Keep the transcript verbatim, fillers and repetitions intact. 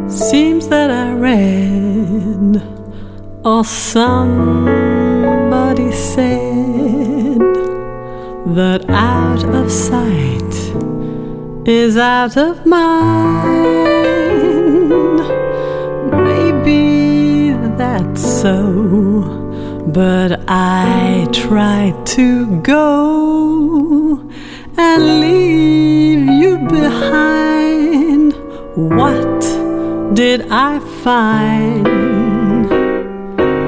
Seems that I read, or somebody said, that out of sight is out of mind. Maybe that's so, but I try to go and leave you behind. What did I find?